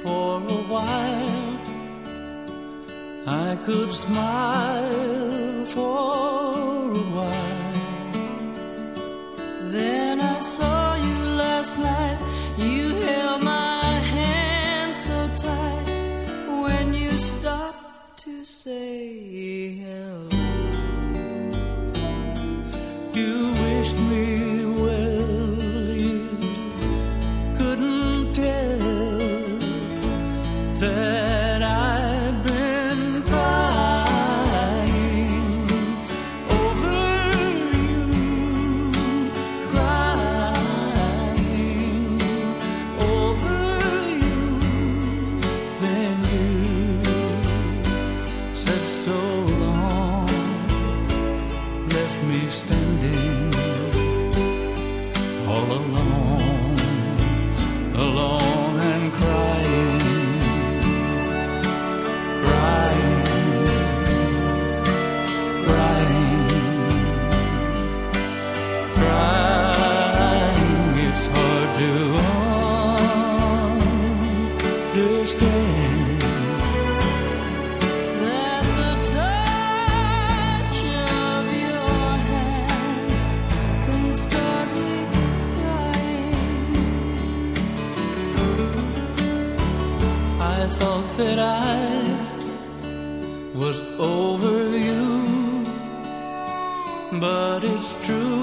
for a while. I could smile for a while. Then I saw you last night. You held my hand so tight when you stopped to say hello. You wished me well, you couldn't tell that I'd been crying over you, crying over you. Then you said so long, left me standing all alone, alone and crying, crying, crying, crying. It's hard to understand that the touch of your hand can start me crying. I thought that I was over you, but it's true